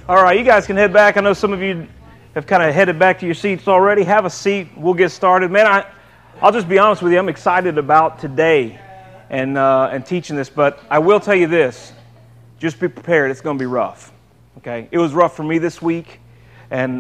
All right, you guys can head back. I know some of you have kind of headed back to your seats already. Have a seat. We'll get started. Man, I'll just be honest with you. I'm excited about today and teaching this, but I will tell you this. Just be prepared. It's going to be rough. Okay? It was rough for me this week, and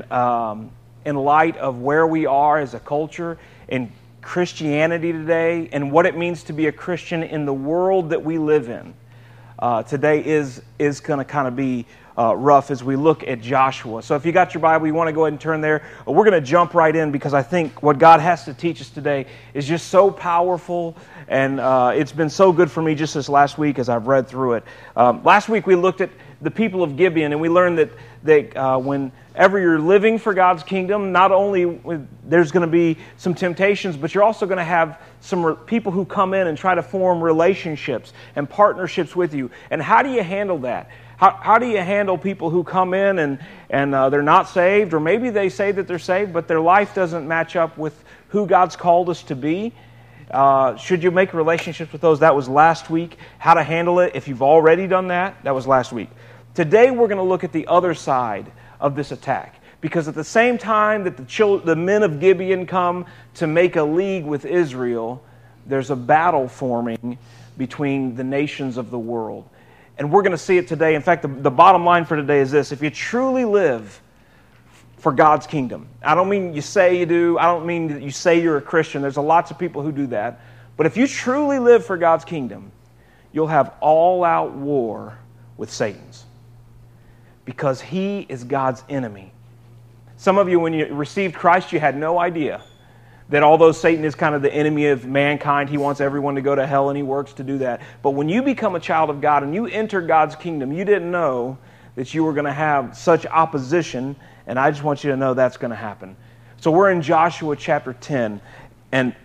in light of where we are as a culture in Christianity today and what it means to be a Christian in the world that we live in, today is going to kind of be rough as we look at Joshua. So if you got your Bible, you want to go ahead and turn there. We're going to jump right in because I think what God has to teach us today is just so powerful, and it's been so good for me just this last week as I've read through it. Last week we looked at the people of Gibeon, and we learned that whenever you're living for God's kingdom, not only there's going to be some temptations, but you're also going to have some people who come in and try to form relationships and partnerships with you. And how do you handle that? How do you handle people who come in and they're not saved, or maybe they say that they're saved, but their life doesn't match up with who God's called us to be? Should you make relationships with those? That was last week. How to handle it if you've already done that? That was last week. Today we're going to look at the other side of this attack, because at the same time that the men of Gibeon come to make a league with Israel, there's a battle forming between the nations of the world. And we're going to see it today. In fact, the bottom line for today is this. If you truly live for God's kingdom, I don't mean you say you do. I don't mean that you say you're a Christian. There's lots of people who do that. But if you truly live for God's kingdom, you'll have all-out war with Satan's, because he is God's enemy. Some of you, when you received Christ, you had no idea that although Satan is kind of the enemy of mankind, he wants everyone to go to hell and he works to do that. But when you become a child of God and you enter God's kingdom, you didn't know that you were going to have such opposition, and I just want you to know that's going to happen. So we're in Joshua chapter 10, and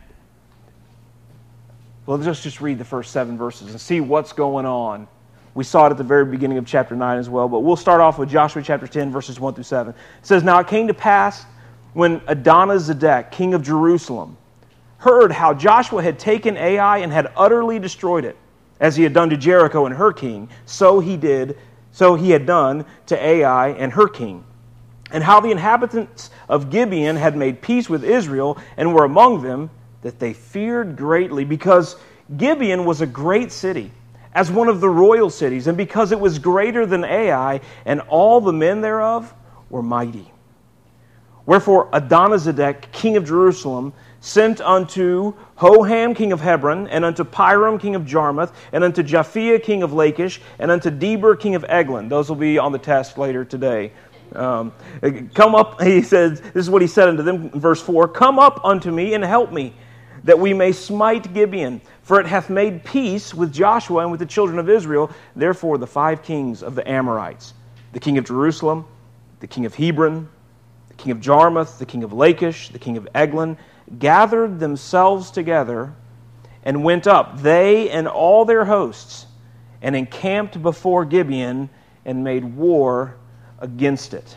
let's just read the first 7 verses and see what's going on. We saw it at the very beginning of chapter 9 as well, but we'll start off with Joshua chapter 10, verses 1 through 7. It says, "Now it came to pass, when Adonizedek, king of Jerusalem, heard how Joshua had taken Ai and had utterly destroyed it, as he had done to Jericho and her king, so he had done to Ai and her king, and how the inhabitants of Gibeon had made peace with Israel and were among them, that they feared greatly, because Gibeon was a great city, as one of the royal cities, and because it was greater than Ai, and all the men thereof were mighty. Wherefore Adonizedek, king of Jerusalem, sent unto Hoham, king of Hebron, and unto Piram, king of Jarmuth, and unto Japhia, king of Lachish, and unto Deber, king of Eglon." Those will be on the test later today. "Come up," he says, this is what he said unto them in verse 4, "Come up unto me and help me, that we may smite Gibeon. For it hath made peace with Joshua and with the children of Israel. Therefore the 5 kings of the Amorites, the king of Jerusalem, the king of Hebron, the king of Jarmuth, the king of Lachish, the king of Eglon, gathered themselves together and went up, they and all their hosts, and encamped before Gibeon and made war against it."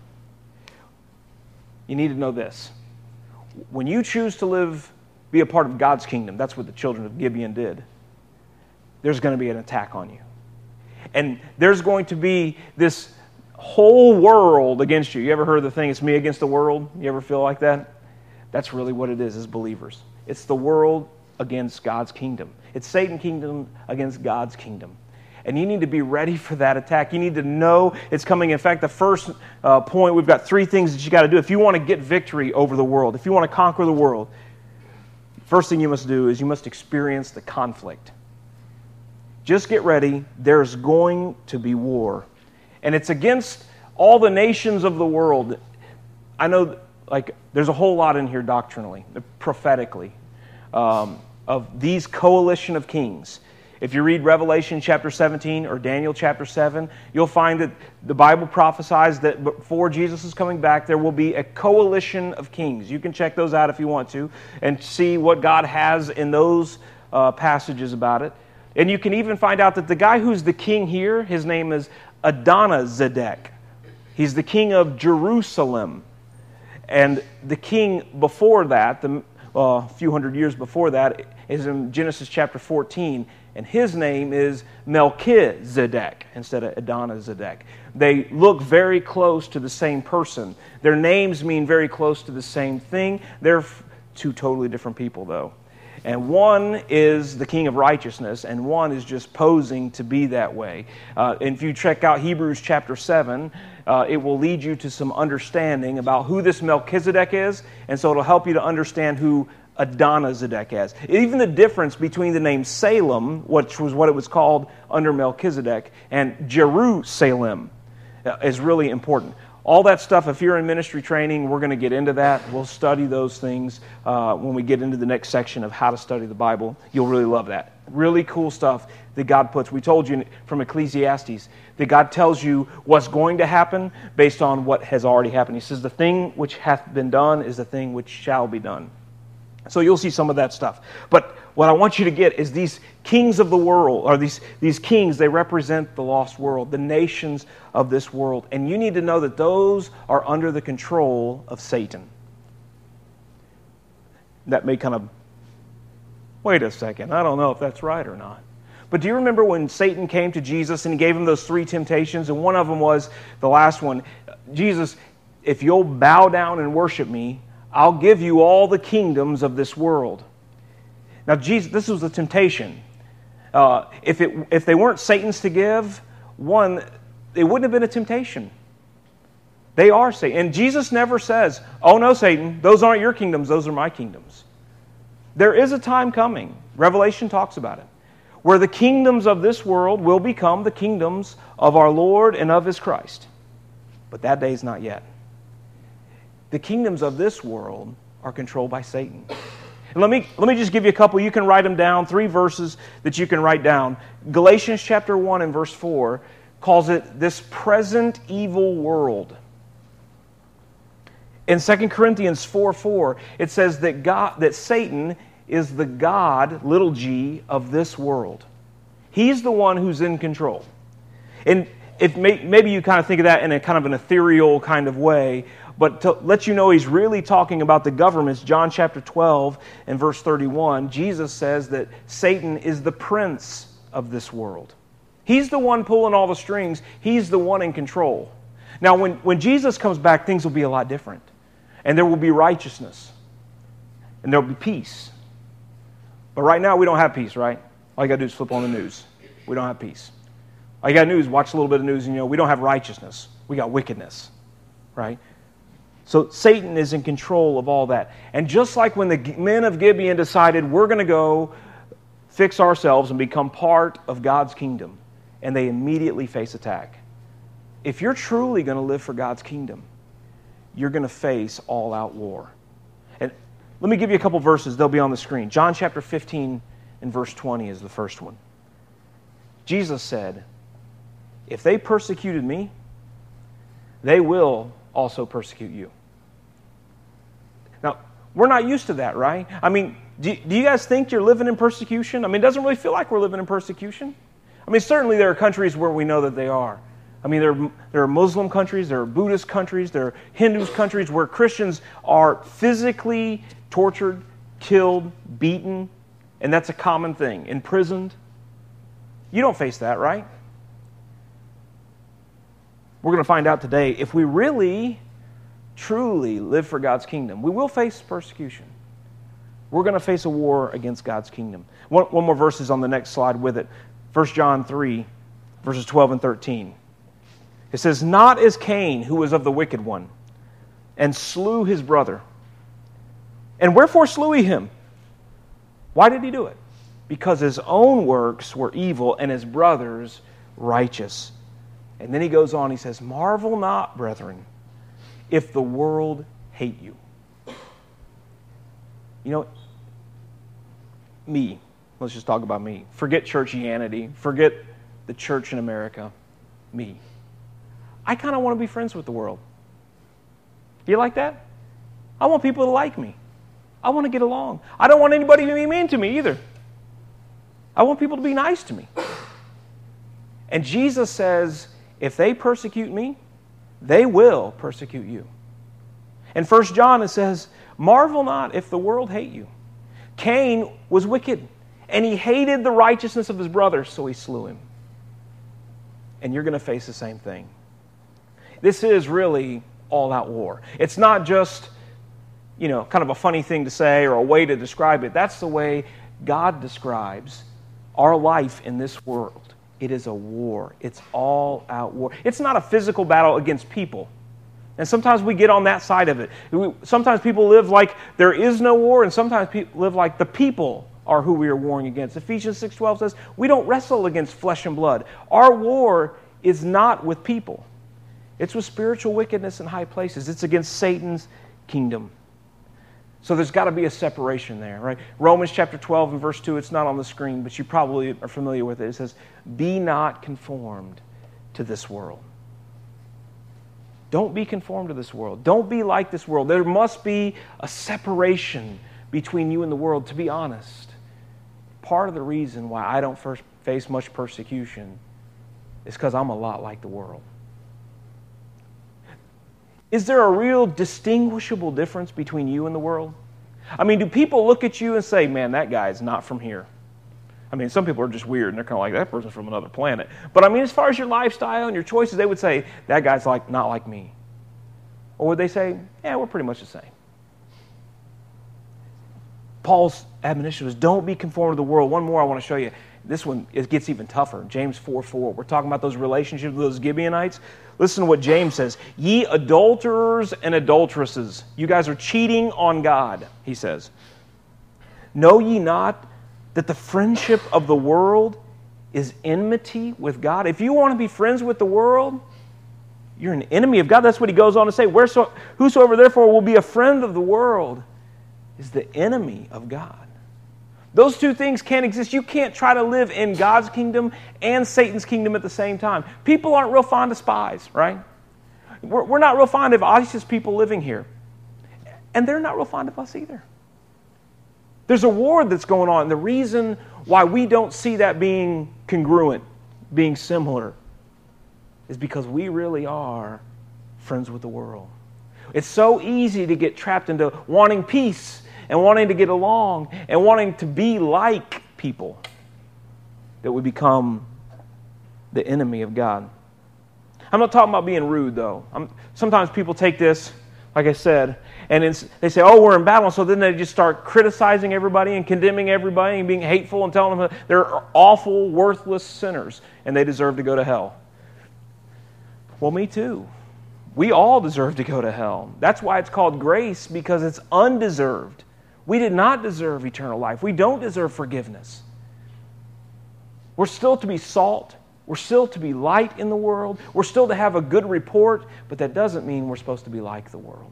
You need to know this. When you choose to be a part of God's kingdom, that's what the children of Gibeon did, there's going to be an attack on you. And there's going to be this whole world against you. You ever heard the thing, "It's me against the world"? You ever feel like that? That's really what it is as believers. It's the world against God's kingdom. It's Satan's kingdom against God's kingdom. And you need to be ready for that attack. You need to know it's coming. In fact, the first point, we've got 3 things that you got to do. If you want to get victory over the world, if you want to conquer the world, first thing you must do is you must experience the conflict. Just get ready. There's going to be war. And it's against all the nations of the world. I know there's a whole lot in here doctrinally, prophetically, of these coalition of kings. If you read Revelation chapter 17 or Daniel chapter 7, you'll find that the Bible prophesies that before Jesus is coming back, there will be a coalition of kings. You can check those out if you want to and see what God has in those passages about it. And you can even find out that the guy who's the king here, his name is Adonizedek. He's the king of Jerusalem. And the king before that, a few hundred years before that, is in Genesis chapter 14. and his name is Melchizedek instead of Adonizedek. They look very close to the same person. Their names mean very close to the same thing. They're two totally different people, though. And one is the king of righteousness, and one is just posing to be that way. And if you check out Hebrews chapter 7, it will lead you to some understanding about who this Melchizedek is, and so it'll help you to understand who Adonizedek is. Even the difference between the name Salem, which was what it was called under Melchizedek, and Jerusalem is really important. All that stuff, if you're in ministry training, we're going to get into that. We'll study those things when we get into the next section of how to study the Bible. You'll really love that. Really cool stuff that God puts. We told you from Ecclesiastes that God tells you what's going to happen based on what has already happened. He says, the thing which hath been done is the thing which shall be done. So you'll see some of that stuff. But what I want you to get is these kings of the world, or these kings, they represent the lost world, the nations of this world. And you need to know that those are under the control of Satan. That may kind of, wait a second, I don't know if that's right or not. But do you remember when Satan came to Jesus and he gave him those 3 temptations? And one of them was, the last one, Jesus, if you'll bow down and worship me, I'll give you all the kingdoms of this world. Now, Jesus, this was a temptation. If they weren't Satan's to give, one, it wouldn't have been a temptation. They are Satan. And Jesus never says, oh no, Satan, those aren't your kingdoms, those are my kingdoms. There is a time coming, Revelation talks about it, where the kingdoms of this world will become the kingdoms of our Lord and of His Christ. But that day is not yet. The kingdoms of this world are controlled by Satan. And let me just give you a couple. You can write them down, 3 verses that you can write down. Galatians chapter 1 and verse 4 calls it this present evil world. In 2 Corinthians 4:4, it says that Satan is the god, little g, of this world. He's the one who's in control. And maybe you kind of think of that in a kind of an ethereal kind of way, but to let you know he's really talking about the governments, John chapter 12 and verse 31, Jesus says that Satan is the prince of this world. He's the one pulling all the strings. He's the one in control. Now, when Jesus comes back, things will be a lot different. And there will be righteousness. And there will be peace. But right now, we don't have peace, right? All you got to do is flip on the news. We don't have peace. All you got to do is watch a little bit of news, and we don't have righteousness. We got wickedness, right? So Satan is in control of all that. And just like when the men of Gibeon decided we're going to go fix ourselves and become part of God's kingdom, and they immediately face attack. If you're truly going to live for God's kingdom, you're going to face all-out war. And let me give you a couple verses. They'll be on the screen. John chapter 15 and verse 20 is the first one. Jesus said, if they persecuted me, they will also persecute you. Now, we're not used to that, right? I mean, do you guys think you're living in persecution? I mean, it doesn't really feel like we're living in persecution. I mean, certainly there are countries where we know that they are. I mean, there are Muslim countries, there are Buddhist countries, there are Hindu countries where Christians are physically tortured, killed, beaten, and that's a common thing, imprisoned. You don't face that, right? We're going to find out today, if we really, truly live for God's kingdom, we will face persecution. We're going to face a war against God's kingdom. One more verse is on the next slide with it. 1 John 3, verses 12 and 13. It says, not as Cain, who was of the wicked one, and slew his brother. And wherefore slew he him? Why did he do it? Because his own works were evil and his brother's righteous. And then he goes on, he says, marvel not, brethren, if the world hate you. You know, me. Let's just talk about me. Forget churchianity. Forget the church in America. Me. I kind of want to be friends with the world. You like that? I want people to like me. I want to get along. I don't want anybody to be mean to me either. I want people to be nice to me. And Jesus says, if they persecute me, they will persecute you. In 1 John it says, marvel not if the world hate you. Cain was wicked, And he hated the righteousness of his brother, so he slew him. And you're going to face the same thing. This is really all-out war. It's not just, kind of a funny thing to say or a way to describe it. That's the way God describes our life in this world. It is a war. It's all-out war. It's not a physical battle against people. And sometimes we get on that side of it. Sometimes people live like there is no war, and sometimes people live like the people are who we are warring against. Ephesians 6:12 says, we don't wrestle against flesh and blood. Our war is not with people. It's with spiritual wickedness in high places. It's against Satan's kingdom. So there's got to be a separation there, right? Romans chapter 12 and verse 2, it's not on the screen, but you probably are familiar with it. It says, be not conformed to this world. Don't be conformed to this world. Don't be like this world. There must be a separation between you and the world, to be honest. Part of the reason why I don't face much persecution is because I'm a lot like the world. Is there a real distinguishable difference between you and the world? I mean, do people look at you and say, man, that guy is not from here? I mean, some people are just weird and they're kind of like, that person's from another planet. But I mean, as far as your lifestyle and your choices, they would say, that guy's not like me. Or would they say, yeah, we're pretty much the same? Paul's admonition was, don't be conformed to the world. One more I want to show you. This one, it gets even tougher. James 4:4. We're talking about those relationships with those Gibeonites. Listen to what James says. Ye adulterers and adulteresses, you guys are cheating on God, he says. Know ye not that the friendship of the world is enmity with God? If you want to be friends with the world, you're an enemy of God. That's what he goes on to say. Whosoever therefore will be a friend of the world is the enemy of God. Those two things can't exist. You can't try to live in God's kingdom and Satan's kingdom at the same time. People aren't real fond of spies, right? We're not real fond of ISIS people living here. And they're not real fond of us either. There's a war that's going on. And the reason why we don't see that being congruent, being similar, is because we really are friends with the world. It's so easy to get trapped into wanting peace and wanting to get along and wanting to be like people that we become the enemy of God. I'm not talking about being rude, though. Sometimes people take this, like I said, and they say, oh, we're in battle, so then they just start criticizing everybody and condemning everybody and being hateful and telling them that they're awful, worthless sinners and they deserve to go to hell. Well, me too. We all deserve to go to hell. That's why it's called grace, because it's undeserved. We did not deserve eternal life. We don't deserve forgiveness. We're still to be salt. We're still to be light in the world. We're still to have a good report, but that doesn't mean we're supposed to be like the world.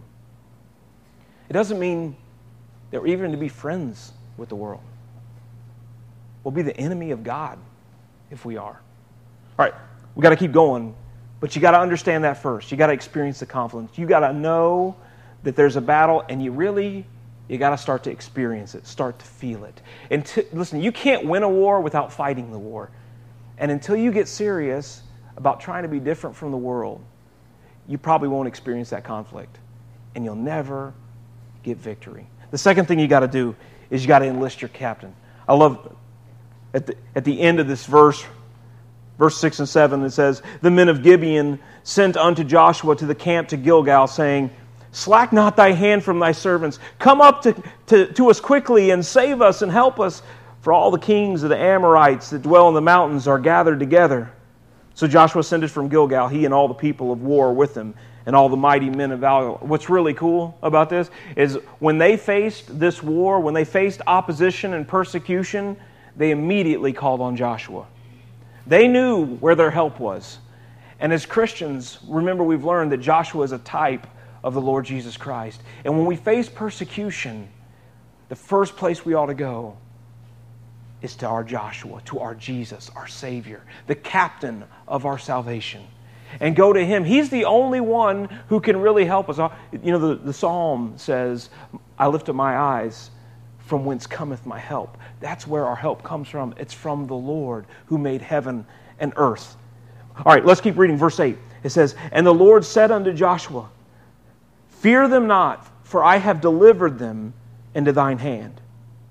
It doesn't mean that we're even to be friends with the world. We'll be the enemy of God if we are. All right, we've got to keep going, but you got to understand that first. You got to experience the conflict. You got to know that there's a battle, and you got to start to experience it, start to feel it. And listen, you can't win a war without fighting the war. And until you get serious about trying to be different from the world, you probably won't experience that conflict. And you'll never get victory. The second thing you got to do is you got to enlist your captain. I love at the end of this verse 6 and 7, it says, the men of Gibeon sent unto Joshua to the camp to Gilgal, saying, slack not thy hand from thy servants. Come up to us quickly and save us and help us. For all the kings of the Amorites that dwell in the mountains are gathered together. So Joshua ascended from Gilgal, he and all the people of war with him, and all the mighty men of valor. What's really cool about this is when they faced this war, when they faced opposition and persecution, they immediately called on Joshua. They knew where their help was. And as Christians, remember we've learned that Joshua is a type of the Lord Jesus Christ. And when we face persecution, the first place we ought to go is to our Joshua, to our Jesus, our Savior, the captain of our salvation. And go to Him. He's the only one who can really help us. You know, the Psalm says, I lift up my eyes, from whence cometh my help. That's where our help comes from. It's from the Lord who made heaven and earth. All right, let's keep reading verse 8. It says, and the Lord said unto Joshua, fear them not, for I have delivered them into thine hand.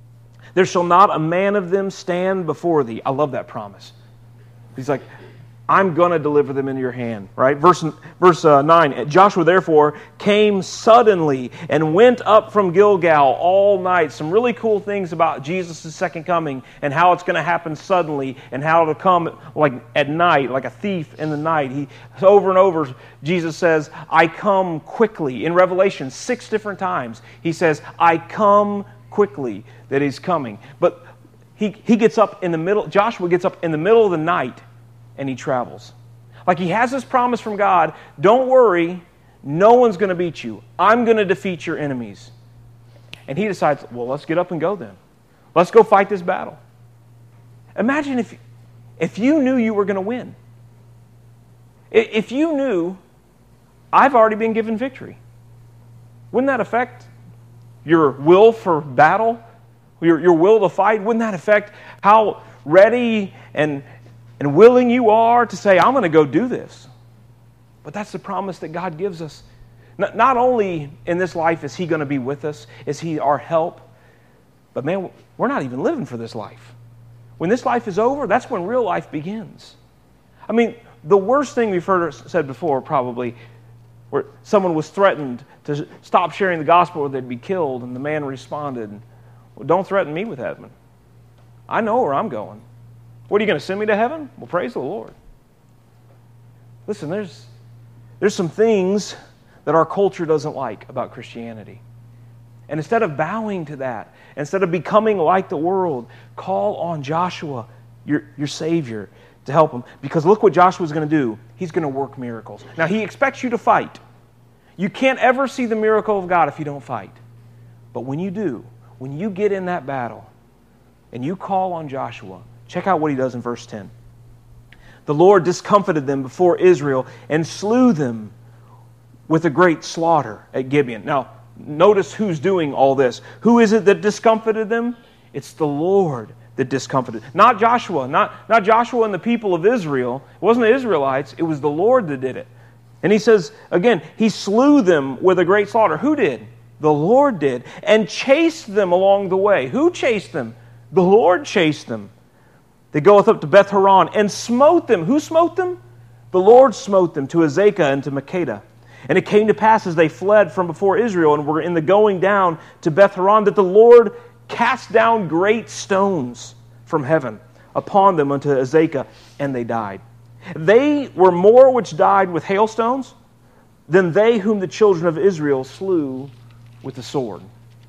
There shall not a man of them stand before thee. I love that promise. He's like, I'm going to deliver them into your hand, right? Verse 9, Joshua therefore came suddenly and went up from Gilgal all night. Some really cool things about Jesus' second coming and how it's going to happen suddenly and how it'll come like at night, like a thief in the night. Over and over, Jesus says, I come quickly. In Revelation, 6 different times, he says, I come quickly, that he's coming. But he gets up in the middle, Joshua gets up in the middle of the night and he travels. Like he has this promise from God, don't worry, no one's going to beat you. I'm going to defeat your enemies. And he decides, well, let's get up and go then. Let's go fight this battle. Imagine if you knew you were going to win. If you knew, I've already been given victory. Wouldn't that affect your will for battle? Your will to fight? Wouldn't that affect how ready and willing you are to say, I'm going to go do this? But that's the promise that God gives us. Not only in this life is He going to be with us, is He our help, but man, we're not even living for this life. When this life is over, that's when real life begins. I mean, the worst thing we've heard said before probably, where someone was threatened to stop sharing the gospel or they'd be killed, and the man responded, well, don't threaten me with heaven. I know where I'm going. What, are you going to send me to heaven? Well, praise the Lord. Listen, there's some things that our culture doesn't like about Christianity. And instead of bowing to that, instead of becoming like the world, call on Joshua, your Savior, to help him. Because look what Joshua's going to do. He's going to work miracles. Now, he expects you to fight. You can't ever see the miracle of God if you don't fight. But when you do, when you get in that battle and you call on Joshua, check out what he does in verse 10. The Lord discomfited them before Israel and slew them with a great slaughter at Gibeon. Now, notice who's doing all this. Who is it that discomfited them? It's the Lord that discomfited. Not Joshua. Not Joshua and the people of Israel. It wasn't the Israelites. It was the Lord that did it. And he says, again, He slew them with a great slaughter. Who did? The Lord did. And chased them along the way. Who chased them? The Lord chased them. They goeth up to Beth Horon and smote them. Who smote them? The Lord smote them to Azekah and to Makkedah. And it came to pass as they fled from before Israel and were in the going down to Beth Horon that the Lord cast down great stones from heaven upon them unto Azekah, and they died. They were more which died with hailstones than they whom the children of Israel slew with the sword.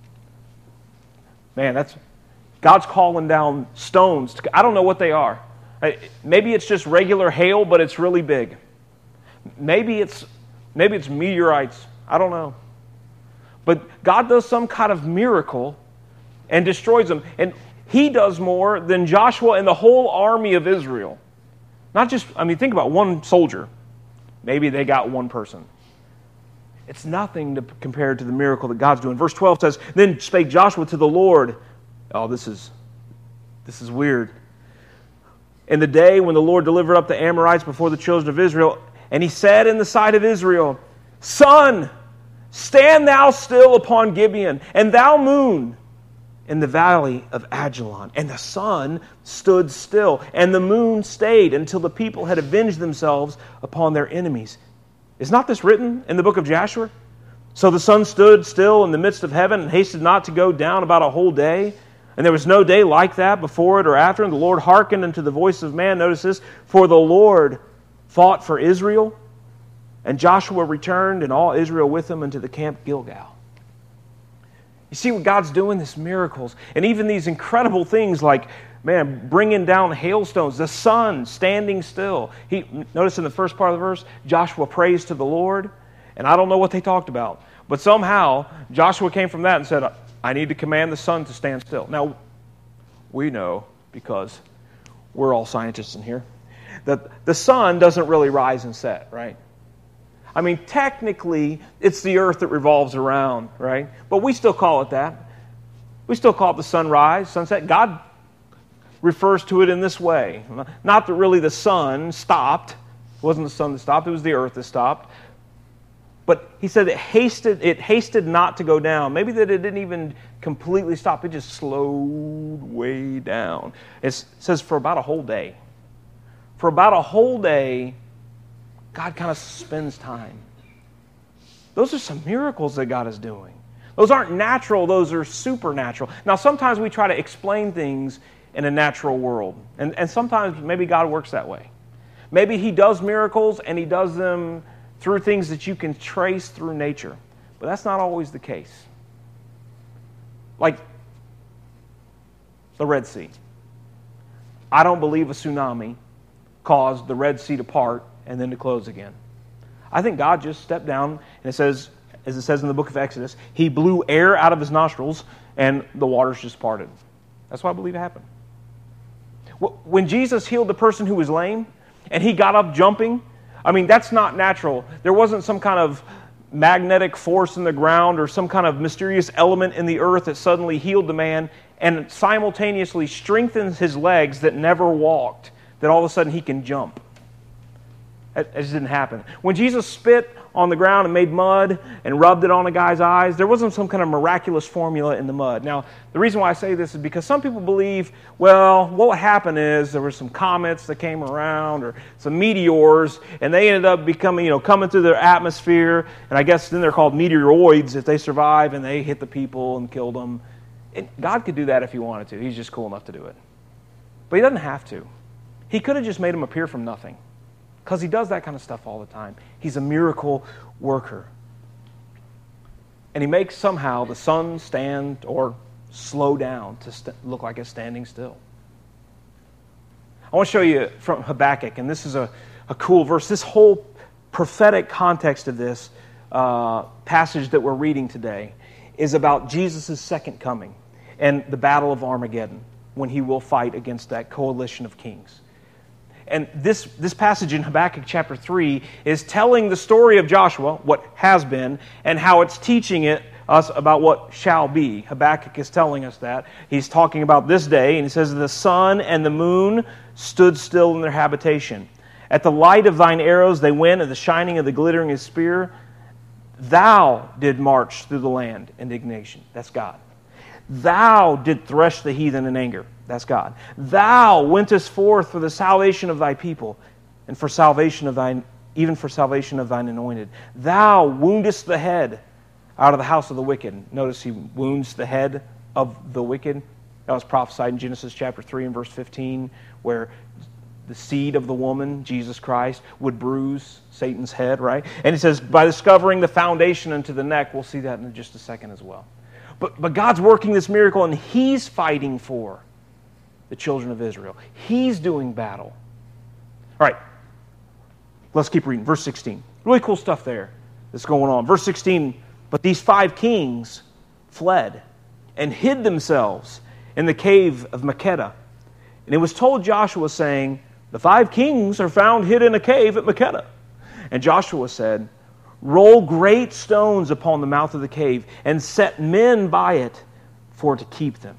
Man, that's... God's calling down stones. I don't know what they are. Maybe it's just regular hail, but it's really big. Maybe it's meteorites. I don't know. But God does some kind of miracle and destroys them. And He does more than Joshua and the whole army of Israel. Not just, think about one soldier. Maybe they got one person. It's nothing compared to the miracle that God's doing. Verse 12 says, Then spake Joshua to the Lord. Oh, this is weird. In the day when the Lord delivered up the Amorites before the children of Israel, and He said in the sight of Israel, Sun, stand thou still upon Gibeon, and thou moon in the valley of Ajalon. And the sun stood still, and the moon stayed until the people had avenged themselves upon their enemies. Is not this written in the book of Jasher? So the sun stood still in the midst of heaven and hasted not to go down about a whole day. And there was no day like that before it or after. And the Lord hearkened unto the voice of man. Notice this. For the Lord fought for Israel. And Joshua returned and all Israel with him unto the camp Gilgal. You see what God's doing? These miracles. And even these incredible things like, bringing down hailstones. The sun standing still. Notice in the first part of the verse, Joshua prays to the Lord. And I don't know what they talked about. But somehow, Joshua came from that and said, I need to command the sun to stand still. Now, we know, because we're all scientists in here, that the sun doesn't really rise and set, right? Technically, it's the earth that revolves around, right? But we still call it that. We still call it the sunrise, sunset. God refers to it in this way. Not that really the sun stopped. It wasn't the sun that stopped, it was the earth that stopped. But he said it hasted not to go down. Maybe that it didn't even completely stop. It just slowed way down. It says for about a whole day. For about a whole day, God kind of spends time. Those are some miracles that God is doing. Those aren't natural, those are supernatural. Now, sometimes we try to explain things in a natural world. And sometimes maybe God works that way. Maybe He does miracles and He does them through things that you can trace through nature. But that's not always the case. Like the Red Sea. I don't believe a tsunami caused the Red Sea to part and then to close again. I think God just stepped down, and it says, as it says in the book of Exodus, He blew air out of His nostrils and the waters just parted. That's what I believe happened. When Jesus healed the person who was lame and he got up jumping, I mean, that's not natural. There wasn't some kind of magnetic force in the ground or some kind of mysterious element in the earth that suddenly healed the man and simultaneously strengthens his legs that never walked, that all of a sudden he can jump. It just didn't happen. When Jesus spit on the ground and made mud and rubbed it on a guy's eyes, there wasn't some kind of miraculous formula in the mud. Now, the reason why I say this is because some people believe, well, what would happen is there were some comets that came around or some meteors, and they ended up becoming, coming through their atmosphere, and I guess then they're called meteoroids if they survive, and they hit the people and killed them. And God could do that if He wanted to. He's just cool enough to do it. But He doesn't have to. He could have just made them appear from nothing. Because He does that kind of stuff all the time. He's a miracle worker. And He makes somehow the sun stand or slow down to look like it's standing still. I want to show you from Habakkuk, and this is a cool verse. This whole prophetic context of this passage that we're reading today is about Jesus' second coming and the battle of Armageddon, when He will fight against that coalition of kings. And this passage in Habakkuk chapter 3 is telling the story of Joshua, what has been, and how it's teaching us about what shall be. Habakkuk is telling us that. He's talking about this day, and he says, "The sun and the moon stood still in their habitation. At the light of thine arrows they went, at the shining of the glittering of his spear. Thou did march through the land in indignation." That's God. "Thou did thresh the heathen in anger." That's God. "Thou wentest forth for the salvation of thy people, and for salvation of thine, even for salvation of thine anointed. Thou woundest the head out of the house of the wicked." Notice He wounds the head of the wicked. That was prophesied in Genesis chapter 3 and verse 15, where the seed of the woman, Jesus Christ, would bruise Satan's head, right? And it says, by discovering the foundation unto the neck. We'll see that in just a second as well. But God's working this miracle, and He's fighting for the children of Israel. He's doing battle. All right, let's keep reading. Verse 16. Really cool stuff there that's going on. Verse 16, "But these 5 kings fled and hid themselves in the cave of Makkedah. And it was told Joshua, saying, The 5 kings are found hid in a cave at Makkedah. And Joshua said, Roll great stones upon the mouth of the cave, and set men by it for to keep them."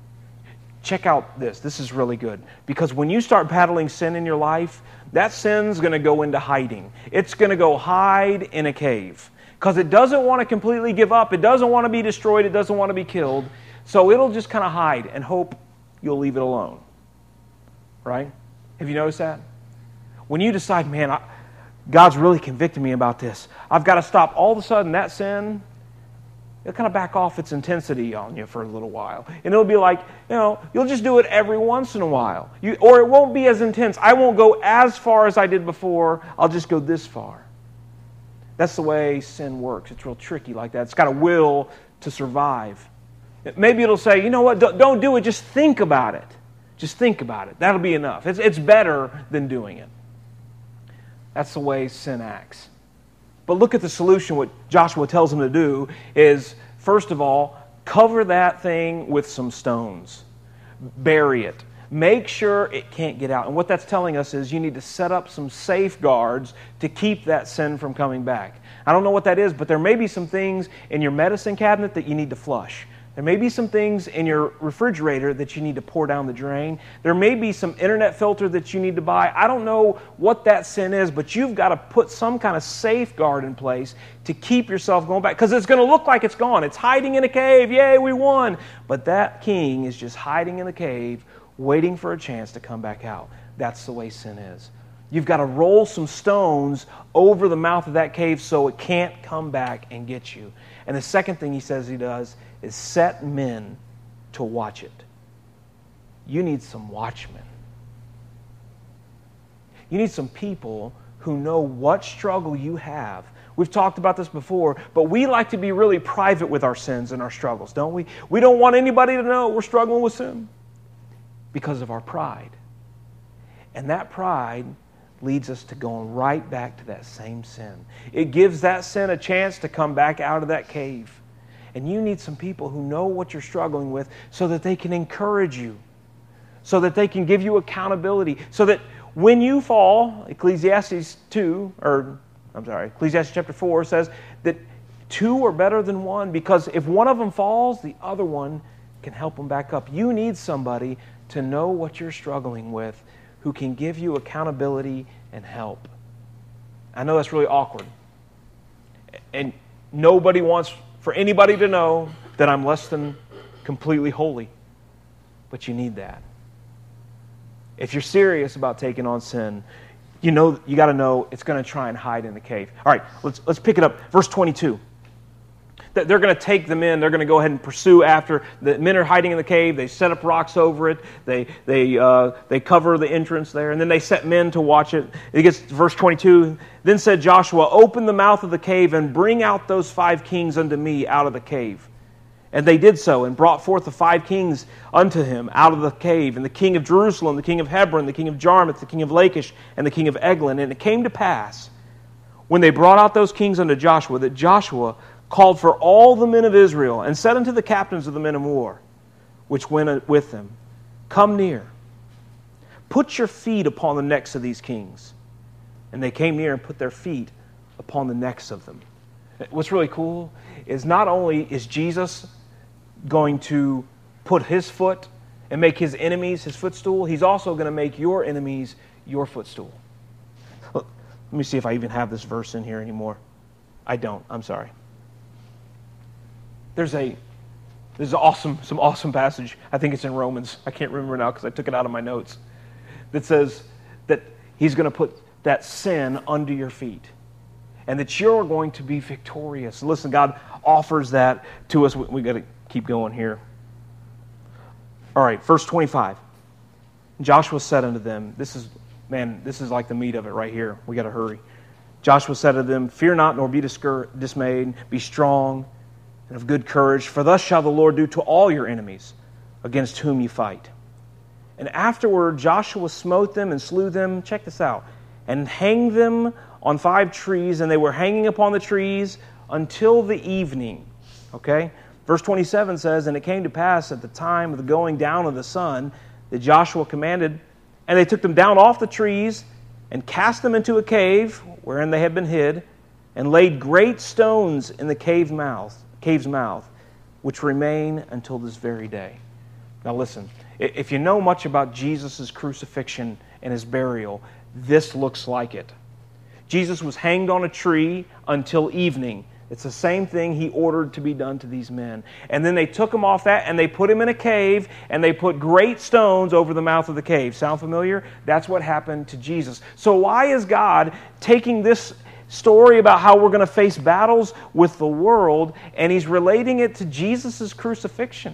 Check out this. This is really good. Because when you start battling sin in your life, that sin's going to go into hiding. It's going to go hide in a cave. Because it doesn't want to completely give up. It doesn't want to be destroyed. It doesn't want to be killed. So it'll just kind of hide and hope you'll leave it alone. Right? Have you noticed that? When you decide, man, God's really convicting me about this, I've got to stop, all of a sudden that sin, it'll kind of back off its intensity on you for a little while. And it'll be like, you'll just do it every once in a while. Or it won't be as intense. I won't go as far as I did before. I'll just go this far. That's the way sin works. It's real tricky like that. It's got a will to survive. Maybe it'll say, you know what, don't do it. Just think about it. Just think about it. That'll be enough. It's better than doing it. That's the way sin acts. But look at the solution. What Joshua tells them to do is, first of all, cover that thing with some stones. Bury it. Make sure it can't get out. And what that's telling us is you need to set up some safeguards to keep that sin from coming back. I don't know what that is, but there may be some things in your medicine cabinet that you need to flush. There may be some things in your refrigerator that you need to pour down the drain. There may be some internet filter that you need to buy. I don't know what that sin is, but you've got to put some kind of safeguard in place to keep yourself going back. Because it's going to look like it's gone. It's hiding in a cave. Yay, we won. But that king is just hiding in the cave, waiting for a chance to come back out. That's the way sin is. You've got to roll some stones over the mouth of that cave so it can't come back and get you. And the second thing he says he does is set men to watch it. You need some watchmen. You need some people who know what struggle you have. We've talked about this before, but we like to be really private with our sins and our struggles, don't we? We don't want anybody to know we're struggling with sin because of our pride. And that pride leads us to going right back to that same sin. It gives that sin a chance to come back out of that cave. And you need some people who know what you're struggling with so that they can encourage you, so that they can give you accountability, so that when you fall, Ecclesiastes chapter 4 says that two are better than one, because if one of them falls, the other one can help them back up. You need somebody to know what you're struggling with who can give you accountability and help. I know that's really awkward. And nobody wants for anybody to know that I'm less than completely holy. But you need that. If you're serious about taking on sin, you got to know it's going to try and hide in the cave. All right, let's pick it up. Verse 22. They're going to take them in. They're going to go ahead and pursue after. The men are hiding in the cave. They set up rocks over it. They cover the entrance there. And then they set men to watch it. It gets to verse 22. Then said Joshua, open the mouth of the cave and bring out those 5 kings unto me out of the cave. And they did so, and brought forth the 5 kings unto him out of the cave, and the king of Jerusalem, the king of Hebron, the king of Jarmuth, the king of Lachish, and the king of Eglon. And it came to pass, when they brought out those kings unto Joshua, that Joshua called for all the men of Israel, and said unto the captains of the men of war, which went with them, come near, put your feet upon the necks of these kings. And they came near and put their feet upon the necks of them. What's really cool is not only is Jesus going to put his foot and make his enemies his footstool, he's also going to make your enemies your footstool. Let me see if I even have this verse in here anymore. I don't. I'm sorry. There's some awesome passage. I think it's in Romans. I can't remember now because I took it out of my notes. That says that he's going to put that sin under your feet, and that you're going to be victorious. Listen, God offers that to us. We got to keep going here. All right, verse 25. Joshua said unto them, this is like the meat of it right here. We got to hurry. Joshua said to them, fear not, nor be dismayed. Be strong and of good courage, for thus shall the Lord do to all your enemies against whom you fight. And afterward Joshua smote them and slew them, check this out, and hanged them on 5 trees, and they were hanging upon the trees until the evening. Okay? Verse 27 says, and it came to pass at the time of the going down of the sun that Joshua commanded, and they took them down off the trees and cast them into a cave wherein they had been hid, and laid great stones in the cave's mouth, which remain until this very day. Now listen, if you know much about Jesus' crucifixion and his burial, this looks like it. Jesus was hanged on a tree until evening. It's the same thing he ordered to be done to these men. And then they took him off that and they put him in a cave, and they put great stones over the mouth of the cave. Sound familiar? That's what happened to Jesus. So why is God taking this story about how we're going to face battles with the world, and he's relating it to Jesus' crucifixion?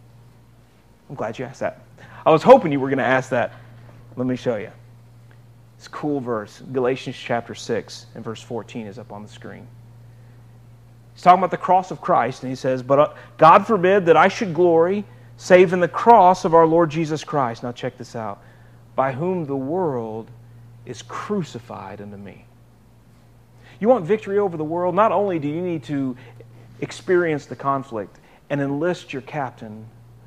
I'm glad you asked that. I was hoping you were going to ask that. Let me show you. It's a cool verse. Galatians chapter 6 and verse 14 is up on the screen. He's talking about the cross of Christ, and he says, but God forbid that I should glory save in the cross of our Lord Jesus Christ. Now check this out. By whom the world is crucified unto me. You want victory over the world? Not only do you need to experience the conflict and enlist your captain,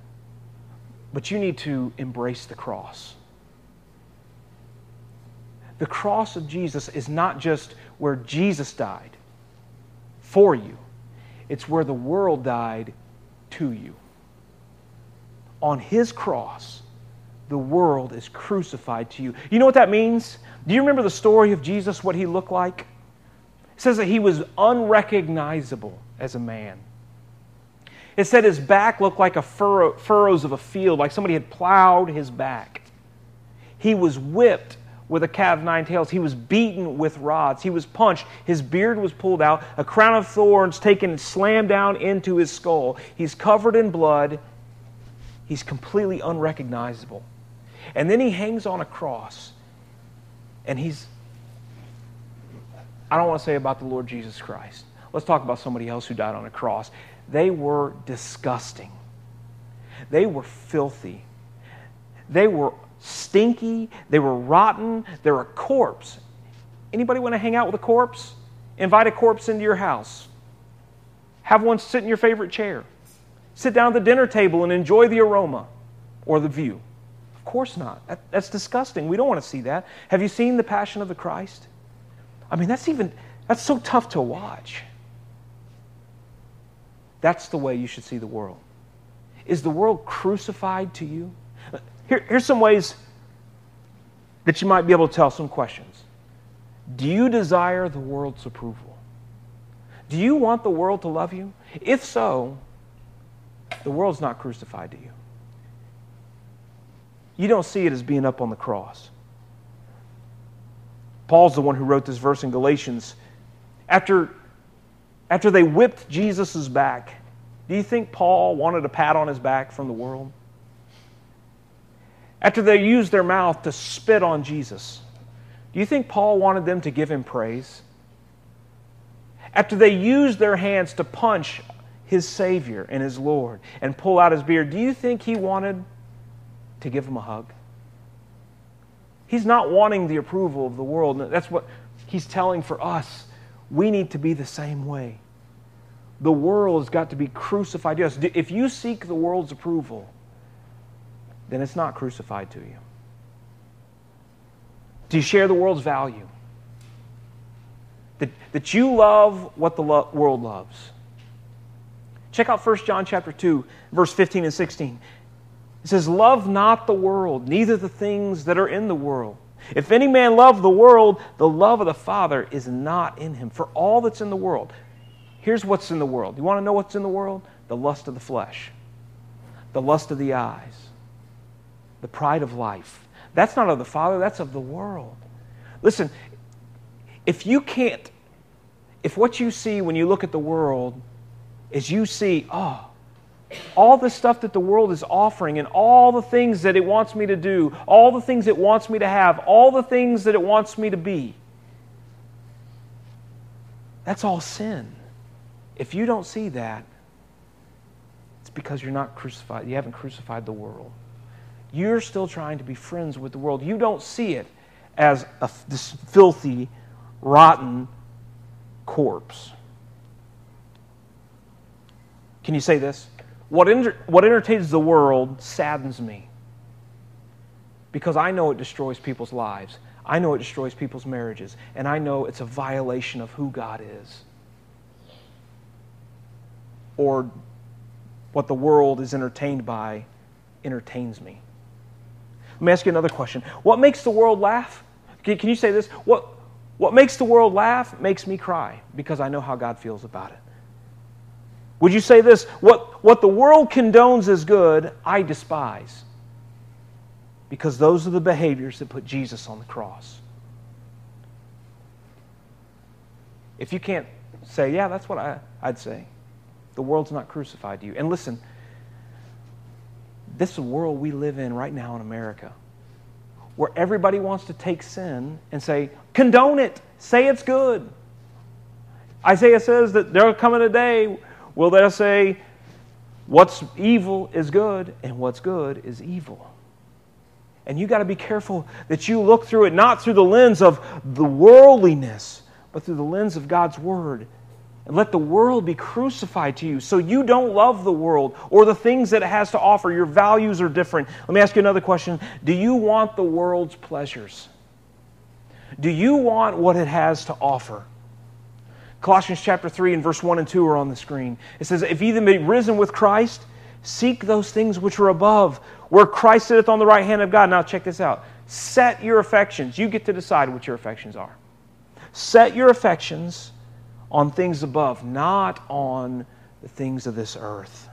but you need to embrace the cross. The cross of Jesus is not just where Jesus died for you. It's where the world died to you. On His cross, the world is crucified to you. You know what that means? Do you remember the story of Jesus, what He looked like? It says that He was unrecognizable as a man. It said His back looked like furrows of a field, like somebody had plowed His back. He was whipped with a cat of nine tails. He was beaten with rods. He was punched. His beard was pulled out. A crown of thorns taken and slammed down into His skull. He's covered in blood. He's completely unrecognizable. And then He hangs on a cross. And I don't want to say about the Lord Jesus Christ. Let's talk about somebody else who died on a cross. They were disgusting. They were filthy. They were stinky. They were rotten. They're a corpse. Anybody want to hang out with a corpse? Invite a corpse into your house. Have one sit in your favorite chair. Sit down at the dinner table and enjoy the aroma or the view. Of course not. That's disgusting. We don't want to see that. Have you seen The Passion of the Christ? I mean, that's so tough to watch. That's the way you should see the world. Is the world crucified to you? Here's some ways that you might be able to tell some questions. Do you desire the world's approval? Do you want the world to love you? If so, the world's not crucified to you. You don't see it as being up on the cross. Paul's the one who wrote this verse in Galatians. After they whipped Jesus' back, do you think Paul wanted a pat on his back from the world? After they used their mouth to spit on Jesus, do you think Paul wanted them to give Him praise? After they used their hands to punch His Savior and His Lord and pull out His beard, do you think he wanted to give Him a hug? He's not wanting the approval of the world. That's what He's telling for us. We need to be the same way. The world has got to be crucified to us. If you seek the world's approval, then it's not crucified to you. Do you share the world's value? That you love what the world loves. Check out 1 John chapter 2, verse 15 and 16. It says, "Love not the world, neither the things that are in the world. If any man love the world, the love of the Father is not in him. For all that's in the world." Here's what's in the world. You want to know what's in the world? The lust of the flesh, the lust of the eyes, the pride of life. That's not of the Father, that's of the world. Listen, if what you see when you look at the world is you see, all the stuff that the world is offering and all the things that it wants me to do, all the things it wants me to have, all the things that it wants me to be, that's all sin. If you don't see that, it's because you're not crucified. You haven't crucified the world. You're still trying to be friends with the world. You don't see it as this filthy, rotten corpse. Can you say this? What entertains the world saddens me. Because I know it destroys people's lives. I know it destroys people's marriages. And I know it's a violation of who God is. Or what the world is entertained by entertains me. Let me ask you another question. What makes the world laugh? Can you say this? What makes the world laugh makes me cry because I know how God feels about it. Would you say this? What the world condones as good, I despise. Because those are the behaviors that put Jesus on the cross. If you can't say, yeah, that's what I'd say. The world's not crucified to you. And listen, this world we live in right now in America, where everybody wants to take sin and say, condone it, say it's good. Isaiah says that there'll come a day where they'll say, what's evil is good, and what's good is evil. And you got to be careful that you look through it, not through the lens of the worldliness, but through the lens of God's Word. And let the world be crucified to you so you don't love the world or the things that it has to offer. Your values are different. Let me ask you another question. Do you want the world's pleasures? Do you want what it has to offer? Colossians chapter 3 and verse 1 and 2 are on the screen. It says, if ye then be risen with Christ, seek those things which are above, where Christ sitteth on the right hand of God. Now check this out. Set your affections. You get to decide what your affections are. Set your affections on things above, not on the things of this earth.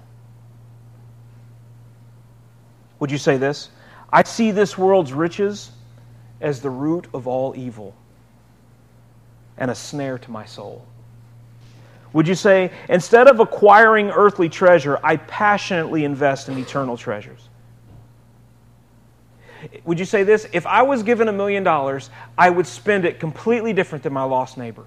Would you say this? I see this world's riches as the root of all evil and a snare to my soul. Would you say, instead of acquiring earthly treasure, I passionately invest in eternal treasures? Would you say this? If I was given $1 million, I would spend it completely different than my lost neighbor.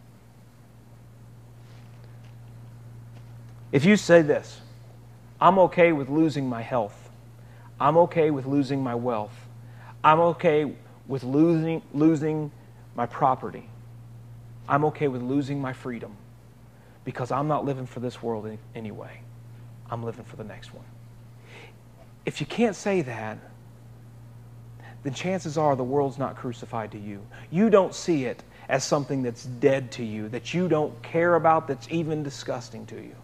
If you say this, I'm okay with losing my health. I'm okay with losing my wealth. I'm okay with losing my property. I'm okay with losing my freedom. Because I'm not living for this world anyway. I'm living for the next one. If you can't say that, then chances are the world's not crucified to you. You don't see it as something that's dead to you, that you don't care about, that's even disgusting to you.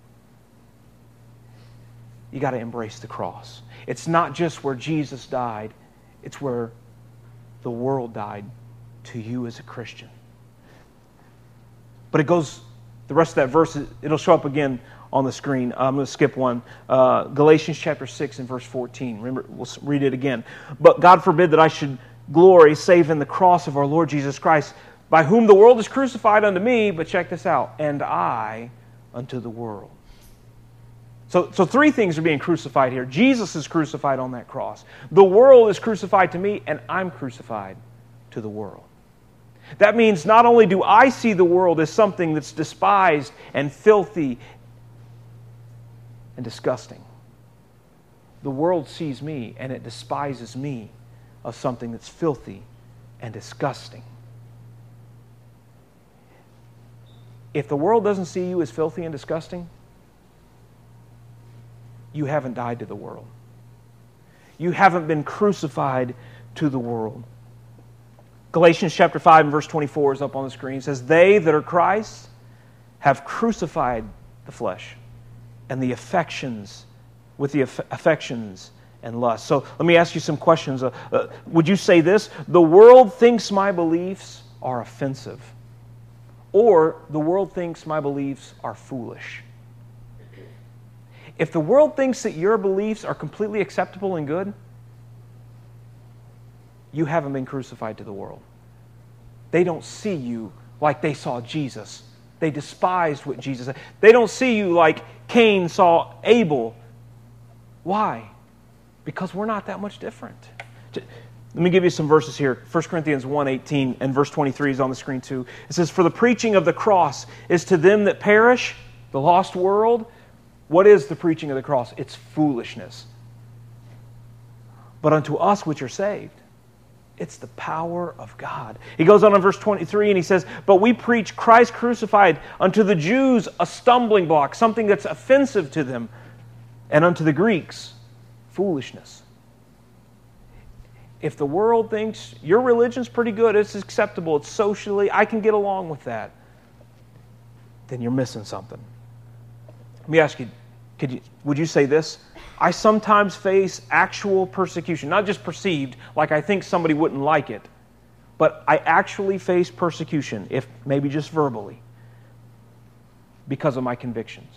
You got to embrace the cross. It's not just where Jesus died, it's where the world died to you as a Christian. But it goes... The rest of that verse, it'll show up again on the screen. I'm going to skip one. Galatians chapter 6 and verse 14. Remember, we'll read it again. But God forbid that I should glory save in the cross of our Lord Jesus Christ, by whom the world is crucified unto me, but check this out, and I unto the world. So three things are being crucified here. Jesus is crucified on that cross. The world is crucified to me, and I'm crucified to the world. That means not only do I see the world as something that's despised and filthy and disgusting, the world sees me and it despises me of something that's filthy and disgusting. If the world doesn't see you as filthy and disgusting, you haven't died to the world. You haven't been crucified to the world. Galatians chapter 5 and verse 24 is up on the screen. It says, they that are Christ have crucified the flesh and the affections with the affections and lusts. So let me ask you some questions. Would you say this? The world thinks my beliefs are offensive, or the world thinks my beliefs are foolish. If the world thinks that your beliefs are completely acceptable and good, you haven't been crucified to the world. They don't see you like they saw Jesus. They despised what Jesus said. They don't see you like Cain saw Abel. Why? Because we're not that much different. Let me give you some verses here. 1 Corinthians 1:18 and verse 23 is on the screen too. It says, for the preaching of the cross is to them that perish, the lost world. What is the preaching of the cross? It's foolishness. But unto us which are saved, it's the power of God. He goes on in verse 23 and he says, but we preach Christ crucified, unto the Jews a stumbling block, something that's offensive to them, and unto the Greeks foolishness. If the world thinks your religion's pretty good, it's acceptable, it's socially, I can get along with that, then you're missing something. Let me ask you, would you say this? I sometimes face actual persecution, not just perceived, like I think somebody wouldn't like it, but I actually face persecution, if maybe just verbally, because of my convictions.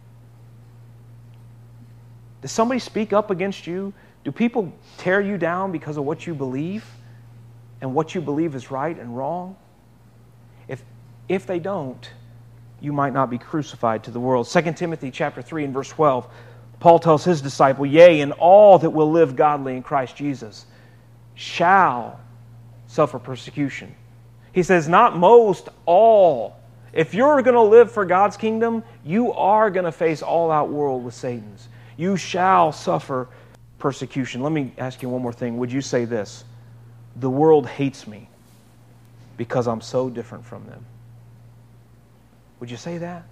Does somebody speak up against you? Do people tear you down because of what you believe and what you believe is right and wrong? If they don't, you might not be crucified to the world. 2 Timothy chapter 3 and verse 12, Paul tells his disciple, yea, and all that will live godly in Christ Jesus shall suffer persecution. He says, not most, all. If you're going to live for God's kingdom, you are going to face all-out world with Satan's. You shall suffer persecution. Let me ask you one more thing. Would you say this? The world hates me because I'm so different from them. Would you say that?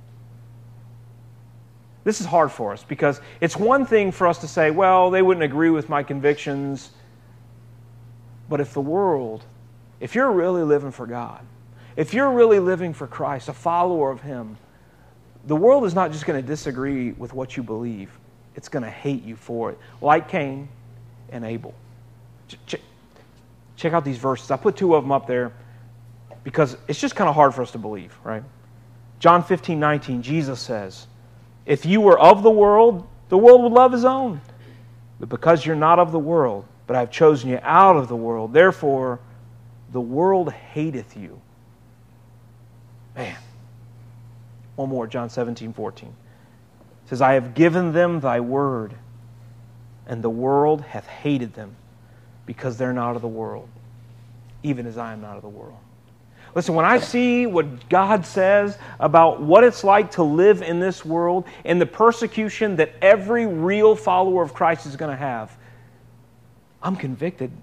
This is hard for us because it's one thing for us to say, well, they wouldn't agree with my convictions. But if the world, if you're really living for God, If you're really living for Christ, a follower of Him, the world is not just going to disagree with what you believe. It's going to hate you for it, like Cain and Abel. Check out these verses. I put two of them up there because it's just kind of hard for us to believe, right? John 15:19, Jesus says, if you were of the world would love His own. But because you're not of the world, but I've chosen you out of the world, therefore the world hateth you. Man. One more, John 17:14. It says, I have given them thy word, and the world hath hated them, because they're not of the world, even as I am not of the world. Listen, when I see what God says about what it's like to live in this world and the persecution that every real follower of Christ is going to have, I'm convicted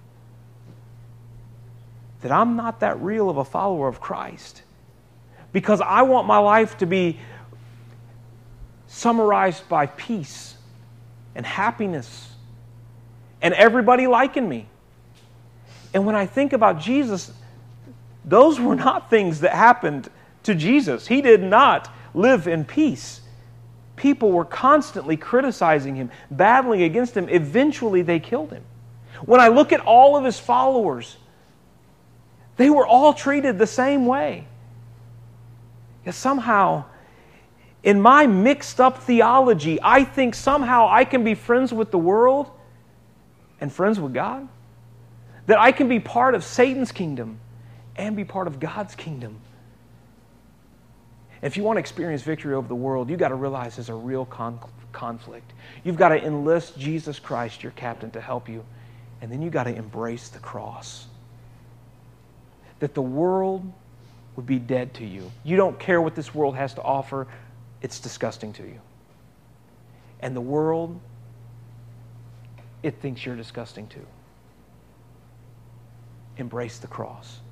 that I'm not that real of a follower of Christ. Because I want my life to be summarized by peace and happiness and everybody liking me. And when I think about Jesus, those were not things that happened to Jesus. He did not live in peace. People were constantly criticizing Him, battling against Him. Eventually, they killed Him. When I look at all of His followers, they were all treated the same way. Yet somehow, in my mixed up theology, I think somehow I can be friends with the world and friends with God. That I can be part of Satan's kingdom and be part of God's kingdom. If you want to experience victory over the world, you've got to realize there's a real conflict. You've got to enlist Jesus Christ, your captain, to help you. And then you've got to embrace the cross. That the world would be dead to you. You don't care what this world has to offer. It's disgusting to you. And the world, it thinks you're disgusting too. Embrace the cross.